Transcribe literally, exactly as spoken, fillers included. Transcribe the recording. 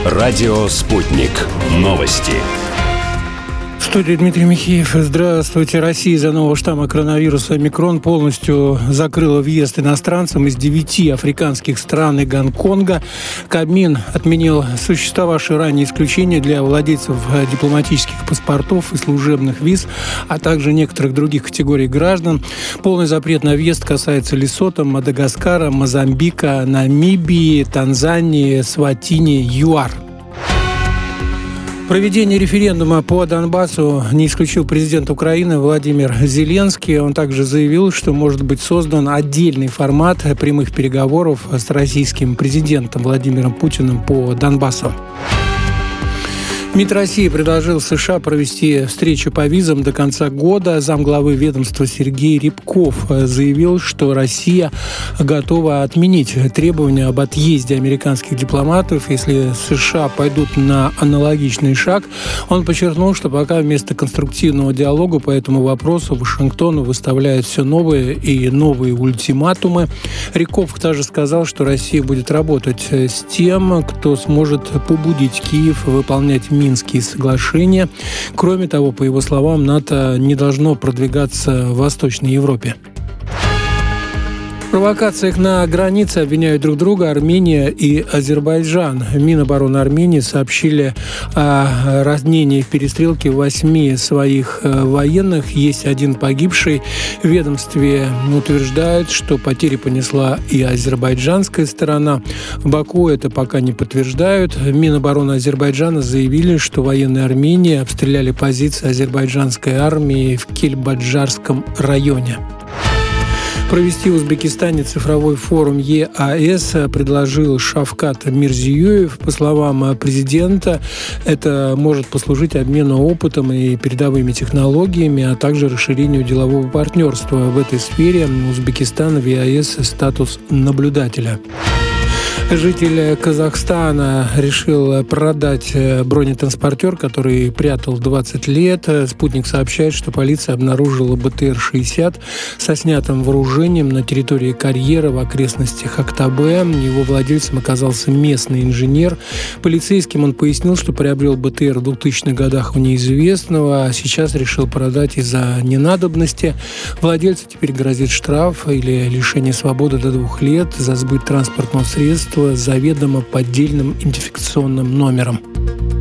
Радио «Спутник». Новости. В студии Дмитрий Михеев. Здравствуйте. Россия из-за нового штамма коронавируса омикрон полностью закрыла въезд иностранцам из девяти африканских стран и Гонконга. Кабмин отменил существовавшие ранее исключения для владельцев дипломатических паспортов и служебных виз, а также некоторых других категорий граждан. Полный запрет на въезд касается Лесото, Мадагаскара, Мозамбика, Намибии, Танзании, Эсватини, ЮАР. Проведение референдума по Донбассу не исключил президент Украины Владимир Зеленский. Он также заявил, что может быть создан отдельный формат прямых переговоров с российским президентом Владимиром Путиным по Донбассу. МИД России предложил США провести встречу по визам до конца года. Замглавы ведомства Сергей Рябков заявил, что Россия готова отменить требования об отъезде американских дипломатов, если США пойдут на аналогичный шаг. Он подчеркнул, что пока вместо конструктивного диалога по этому вопросу Вашингтон выставляет все новые и новые ультиматумы. Рябков также сказал, что Россия будет работать с тем, кто сможет побудить Киев выполнять Минские соглашения. Кроме того, по его словам, НАТО не должно продвигаться в Восточной Европе. В провокациях на границе обвиняют друг друга Армения и Азербайджан. Минобороны Армении сообщили о ранении в перестрелке восьми своих военных. Есть один погибший. В ведомстве утверждают, что потери понесла и азербайджанская сторона. В Баку это пока не подтверждают. Минобороны Азербайджана заявили, что военные Армении обстреляли позиции азербайджанской армии в Кельбаджарском районе. Провести в Узбекистане цифровой форум ЕАЭС предложил Шавкат Мирзиёев. По словам президента, это может послужить обмену опытом и передовыми технологиями, а также расширению делового партнерства. В этой сфере Узбекистан в ЕАЭС статус наблюдателя. Житель Казахстана решил продать бронетранспортер, который прятал двадцать лет. «Спутник» сообщает, что полиция обнаружила БТР шестьдесят со снятым вооружением на территории карьера в окрестностях Актабе. Его владельцем оказался местный инженер. Полицейским он пояснил, что приобрел БТР в двухтысячных годах у неизвестного, а сейчас решил продать из-за ненадобности. Владельцу теперь грозит штраф или лишение свободы до двух лет за сбыт транспортного средства с заведомо поддельным идентификационным номером.